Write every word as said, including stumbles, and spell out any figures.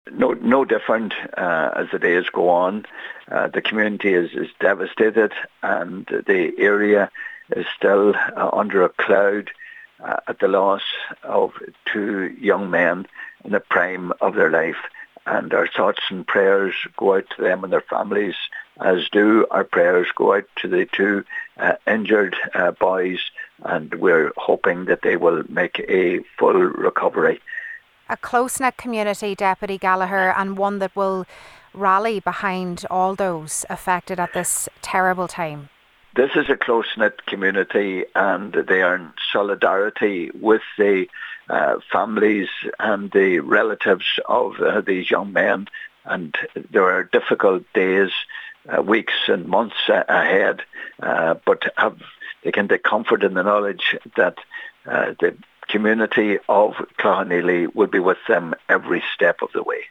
No, no different uh, as the days go on. Uh, the community is, is devastated, and the area is still uh, under a cloud uh, at the loss of two young men in the prime of their life. And our thoughts and prayers go out to them and their families, as do our prayers go out to the two uh, injured uh, boys, and we're hoping that they will make a full recovery. A close-knit community, Deputy Gallagher, and one that will rally behind all those affected at this terrible time. This is a close-knit community, and they are in solidarity with the uh, families and the relatives of uh, these young men. And there are difficult days, uh, weeks and months uh, ahead, uh, but have, they can take comfort in the knowledge that uh, the community of Cloughaneely will be with them every step of the way.